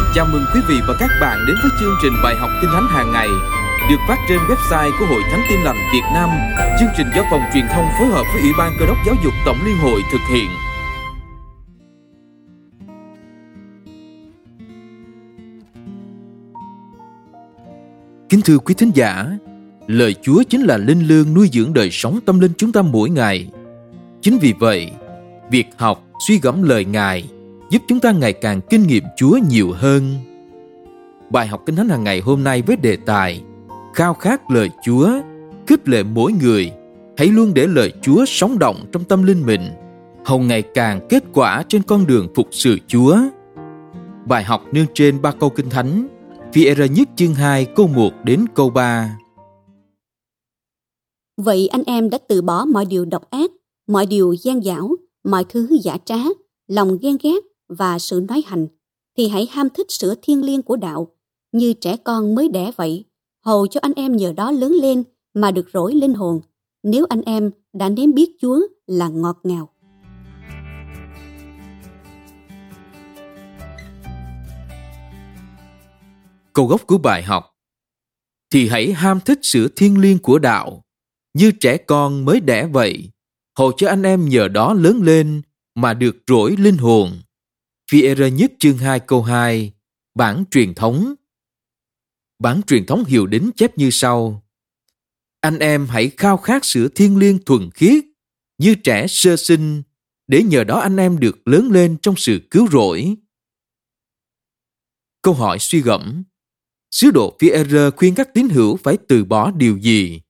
Chào mừng quý vị và các bạn đến với chương trình bài học Kinh Thánh hàng ngày được phát trên website của Hội Thánh Tin Lành Việt Nam. Chương trình do Phòng Truyền thông phối hợp với Ủy ban Cơ đốc Giáo dục Tổng Liên hội thực hiện. Kính thưa quý thính giả, lời Chúa chính là linh lương nuôi dưỡng đời sống tâm linh chúng ta mỗi ngày. Chính vì vậy, việc học, suy gẫm lời Ngài giúp chúng ta ngày càng kinh nghiệm Chúa nhiều hơn. Bài học Kinh Thánh hàng ngày hôm nay với đề tài khao khát lời Chúa, khích lệ mỗi người hãy luôn để lời Chúa sống động trong tâm linh mình, hầu ngày càng kết quả trên con đường phục sự Chúa. Bài học nêu trên 3 câu Kinh Thánh, Phi-e-rơ nhất chương 2 câu 1 đến câu 3. Vậy anh em đã từ bỏ mọi điều độc ác, mọi điều gian dảo, mọi thứ giả trá, lòng ghen ghét và sự nói hành, thì hãy ham thích sữa thiêng liêng của đạo, như trẻ con mới đẻ vậy, hầu cho anh em nhờ đó lớn lên mà được rỗi linh hồn, nếu anh em đã nếm biết Chúa là ngọt ngào. Câu gốc của bài học: thì hãy ham thích sữa thiêng liêng của đạo, như trẻ con mới đẻ vậy, hầu cho anh em nhờ đó lớn lên mà được rỗi linh hồn. Phi-e-rơ nhất chương 2 câu 2, bản truyền thống. Bản truyền thống Hiệu Đính chép như sau: anh em hãy khao khát sữa thiêng liêng thuần khiết, như trẻ sơ sinh, để nhờ đó anh em được lớn lên trong sự cứu rỗi. Câu hỏi suy gẫm: sứ đồ Phi-e-rơ khuyên các tín hữu phải từ bỏ điều gì?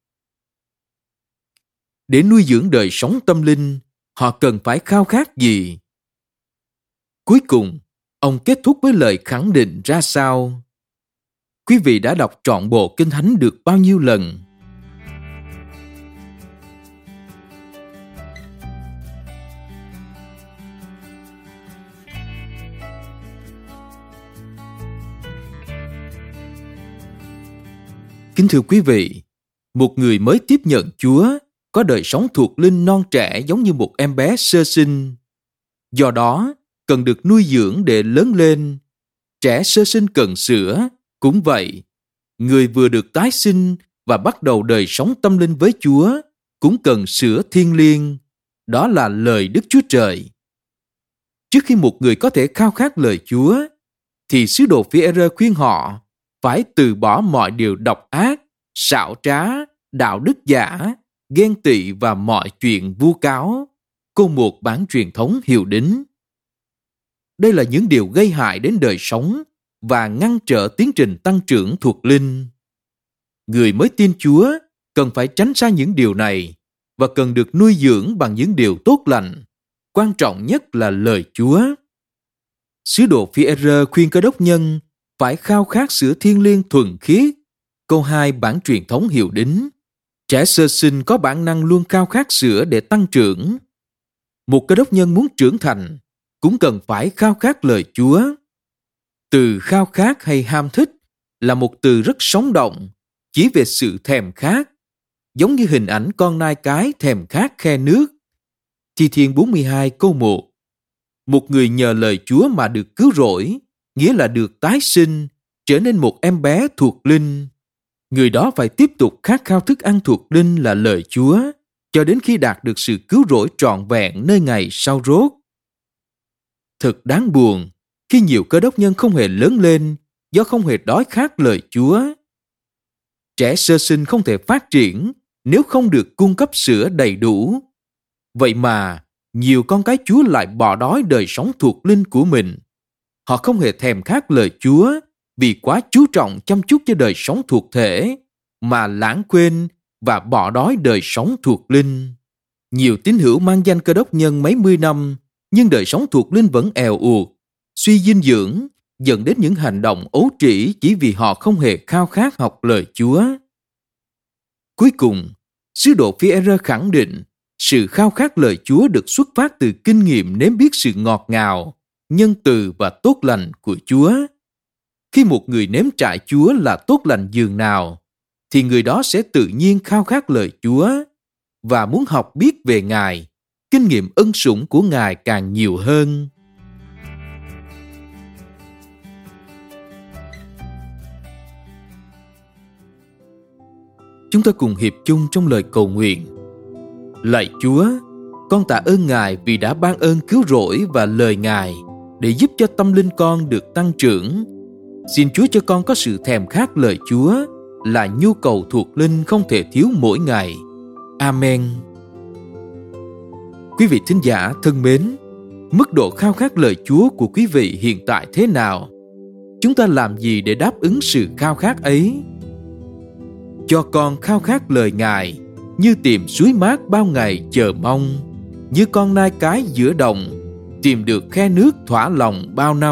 Để nuôi dưỡng đời sống tâm linh, họ cần phải khao khát gì? Cuối cùng, ông kết thúc với lời khẳng định ra sao? Quý vị đã đọc trọn bộ Kinh Thánh được bao nhiêu lần? Kính thưa quý vị, một người mới tiếp nhận Chúa có đời sống thuộc linh non trẻ giống như một em bé sơ sinh. Do đó, cần được nuôi dưỡng để lớn lên. Trẻ sơ sinh cần sữa, cũng vậy. Người vừa được tái sinh và bắt đầu đời sống tâm linh với Chúa cũng cần sữa thiêng liêng. Đó là lời Đức Chúa Trời. Trước khi một người có thể khao khát lời Chúa, thì sứ đồ Phi-e-rơ khuyên họ phải từ bỏ mọi điều độc ác, xảo trá, đạo đức giả, ghen tị và mọi chuyện vu cáo. Câu 1 bản truyền thống Hiệu Đính. Đây là những điều gây hại đến đời sống và ngăn trở tiến trình tăng trưởng thuộc linh. Người mới tin Chúa cần phải tránh xa những điều này và cần được nuôi dưỡng bằng những điều tốt lành. Quan trọng nhất là lời Chúa. Sứ đồ Phi-e-rơ khuyên Cơ đốc nhân phải khao khát sữa thiêng liêng thuần khiết. Câu 2 bản truyền thống Hiệu Đính. Trẻ sơ sinh có bản năng luôn khao khát sữa để tăng trưởng. Một Cơ đốc nhân muốn trưởng thành cũng cần phải khao khát lời Chúa. Từ khao khát hay ham thích là một từ rất sống động, chỉ về sự thèm khát, giống như hình ảnh con nai cái thèm khát khe nước. Thi Thiên 42 câu 1. Một người nhờ lời Chúa mà được cứu rỗi, nghĩa là được tái sinh, trở nên một em bé thuộc linh. Người đó phải tiếp tục khát khao thức ăn thuộc linh là lời Chúa, cho đến khi đạt được sự cứu rỗi trọn vẹn nơi ngày sau rốt. Thật đáng buồn khi nhiều Cơ đốc nhân không hề lớn lên do không hề đói khát lời Chúa. Trẻ sơ sinh không thể phát triển nếu không được cung cấp sữa đầy đủ. Vậy mà, nhiều con cái Chúa lại bỏ đói đời sống thuộc linh của mình. Họ không hề thèm khát lời Chúa vì quá chú trọng chăm chút cho đời sống thuộc thể, mà lãng quên và bỏ đói đời sống thuộc linh. Nhiều tín hữu mang danh Cơ đốc nhân mấy mươi năm, nhưng đời sống thuộc linh vẫn èo uột, suy dinh dưỡng, dẫn đến những hành động ấu trĩ chỉ vì họ không hề khao khát học lời Chúa. Cuối cùng, sứ đồ Phi-e-rơ khẳng định sự khao khát lời Chúa được xuất phát từ kinh nghiệm nếm biết sự ngọt ngào, nhân từ và tốt lành của Chúa. Khi một người nếm trải Chúa là tốt lành dường nào, thì người đó sẽ tự nhiên khao khát lời Chúa và muốn học biết về Ngài, kinh nghiệm ân sủng của Ngài càng nhiều hơn. Chúng ta cùng hiệp chung trong lời cầu nguyện. Lạy Chúa, con tạ ơn Ngài vì đã ban ơn cứu rỗi và lời Ngài để giúp cho tâm linh con được tăng trưởng. Xin Chúa cho con có sự thèm khát lời Chúa, là nhu cầu thuộc linh không thể thiếu mỗi ngày. Amen. Quý vị thính giả thân mến, mức độ khao khát lời Chúa của quý vị hiện tại thế nào? Chúng ta làm gì để đáp ứng sự khao khát ấy? Cho con khao khát lời Ngài, như tìm suối mát bao ngày chờ mong, như con nai cái giữa đồng, tìm được khe nước thỏa lòng bao năm.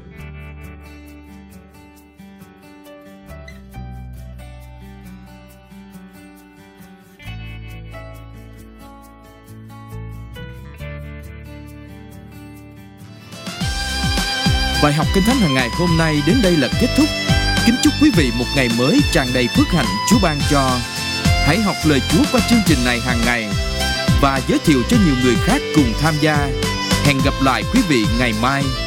Bài học Kinh Thánh hàng ngày hôm nay đến đây là kết thúc. Kính chúc quý vị một ngày mới tràn đầy phước hạnh Chúa ban cho. Hãy học lời Chúa qua chương trình này hàng ngày và giới thiệu cho nhiều người khác cùng tham gia. Hẹn gặp lại quý vị ngày mai.